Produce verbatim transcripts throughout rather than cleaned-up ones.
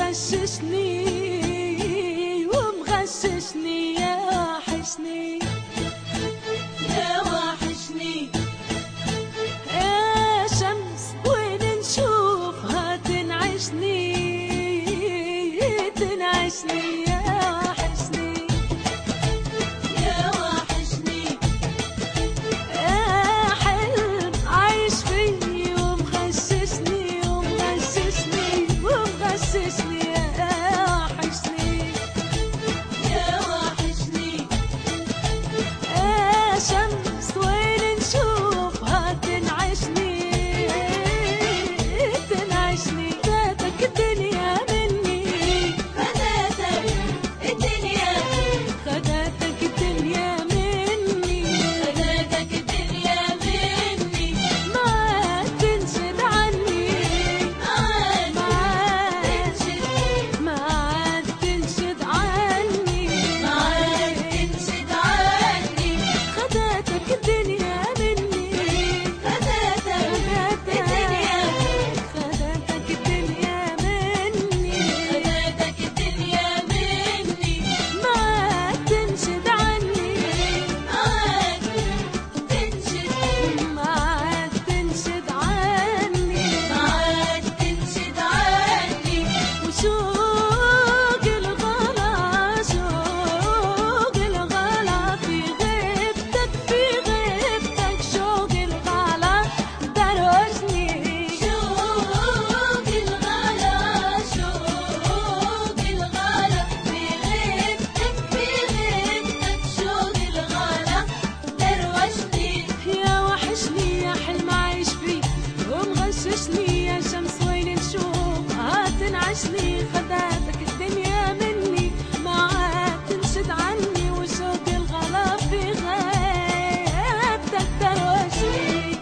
ومغششني ومغششني يا وحشني يا وحشني يا شمس وين نشوفها تنعشني تنعشني يا وحشني يا وحشني يا حلم عايش فيي ومغششني ومغششني ومغششني يا وحشني يا وحشني يا شمس وين نشوفها تنعشني تنعشني فاتك الدنيا مني خدتك الدنيا خدتك الدنيا مني خدتك الدنيا مني ما عاد تنشد عني ما عاد تنشد ما عاد تنشد عني ما عاد تنشد عني خدتك الدنيا مني خدتك الدنيا خدتك الدنيا مني خدتك الدنيا مني ما عاد تنشد عني ما عاد تنشد ما عاد تنشد عني ما عاد تنشد عني وشوق الغلا شوق الغلا في غيبتك في غيبتك شوق الغلا دروشني شوق الغلا شوق الغلا في غيبتك في غيبتك شوق الغلا دروشني يا وحشني يا حلم عايش فيه ومغششني يا شمس وين نشوفها تنعشني خدتك الدنيا مني ما عاد تنشد عني وشوق الغلا في غيبتك دروشني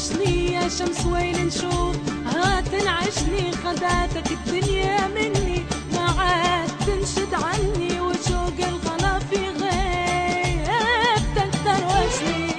وحشني يا شمس وين نشوف هات نعشني خداتك الدنيا مني ما عاد تنشد عني وشوق الغلا في غيبتك دروشني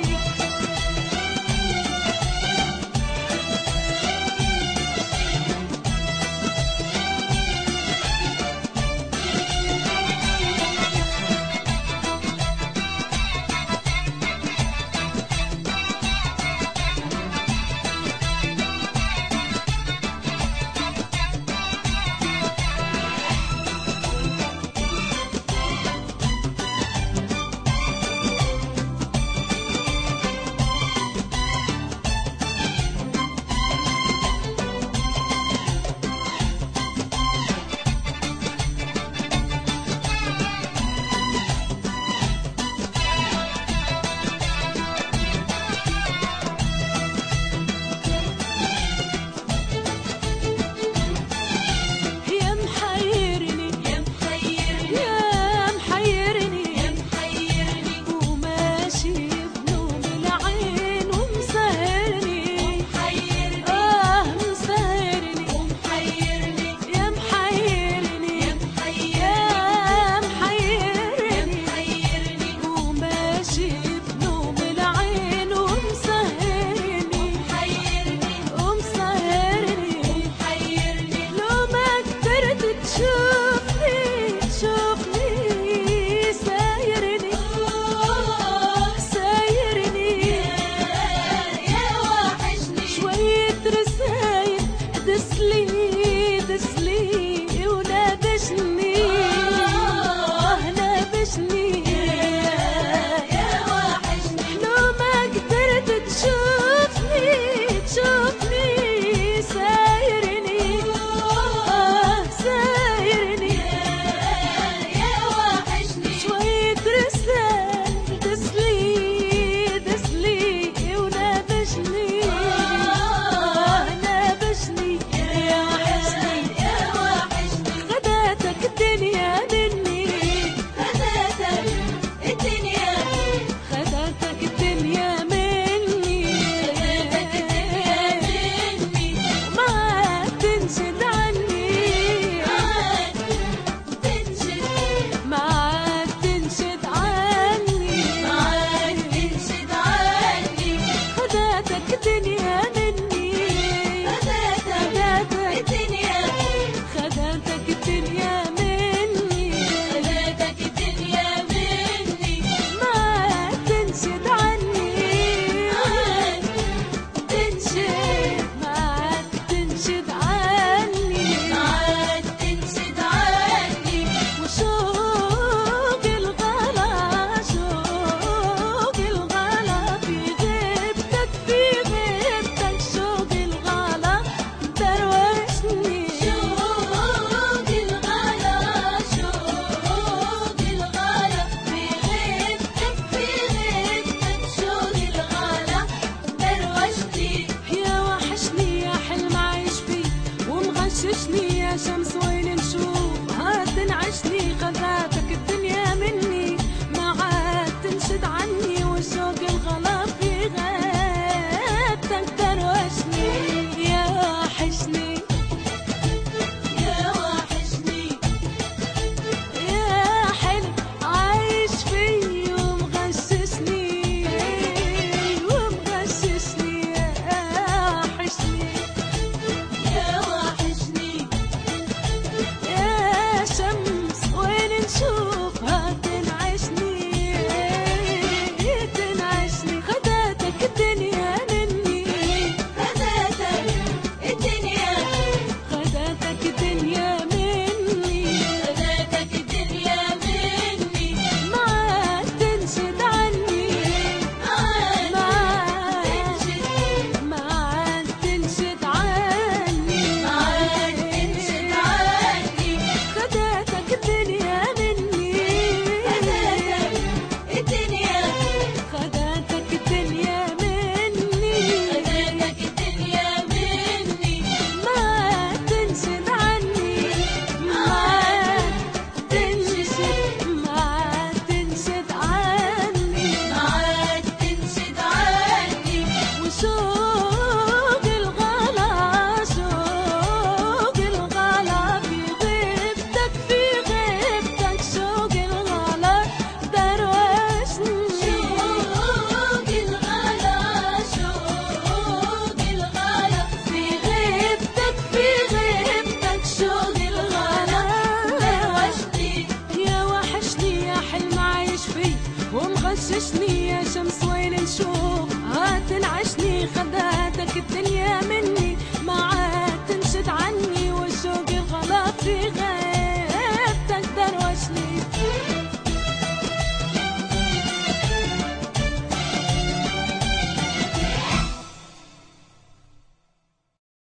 تنعشني